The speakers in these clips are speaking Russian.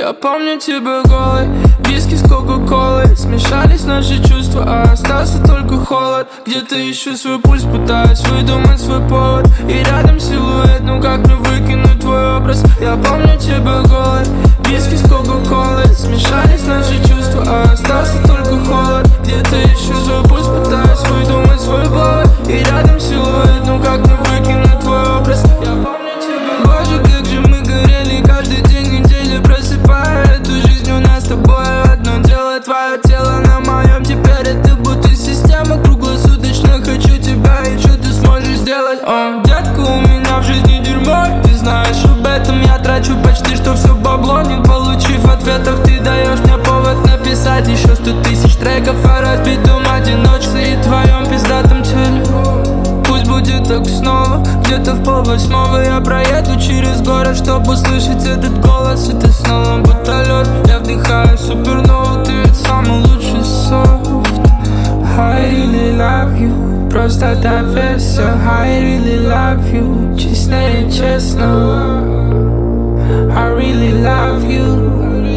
Я помню тебя голой, виски с кока-колой. Смешались наши чувства, а остался только холод. Где-то ищу свой пульс, пытаюсь выдумать свой повод. И рядом силуэт, ну как мне выкинуть твой образ? Я помню тебя голой, виски с кока-колой. Смешались наши чувства, а остался только холод. Где-то ищу свой пульс, пытаюсь выдумать свой повод. И рядом силуэт, ну как мне выкинуть твой образ? Я помню тебя. Боже, как же мы горели каждый день недели, просыпая эту жизнь. У нас с тобой одно дело, твое тело на моем. Теперь это будто система круглосуточно. Хочу тебя, и что ты сможешь сделать? О, детка, у меня в жизни дерьмо, ты знаешь об этом. Я трачу почти что все бабло, не получив ответов. Ты даешь мне повод написать еще 100 тысяч треков о разбитом одиночестве и твоем пиздатом теле. Пусть будет так снова, где-то в 7:30 я проеду через город, чтобы услышать этот голос. Это снова будто лед, я вдыхаю супернову. Ты ведь самый лучший софт. I really love you, просто доверься. I really love you, честно и честно. I really love you.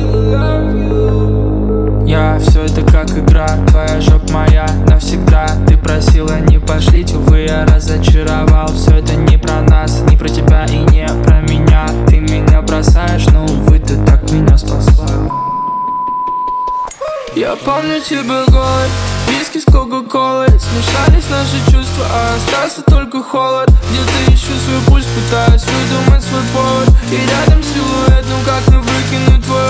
Я все это как игра, твоя жопа моя навсегда. Ты просила не пошлить, увы, я разочаровал. Все это не про нас, не про тебя и не про меня. Ты меня бросаешь, но увы, ты так меня спасла. Я помню тебя голой, виски с кока-колой. Смешались наши чувства, а остался только холод. Где-то ищу свой пульс, пытаюсь выдумать свой повод. И рядом силуэт, ну как мне выкинуть твой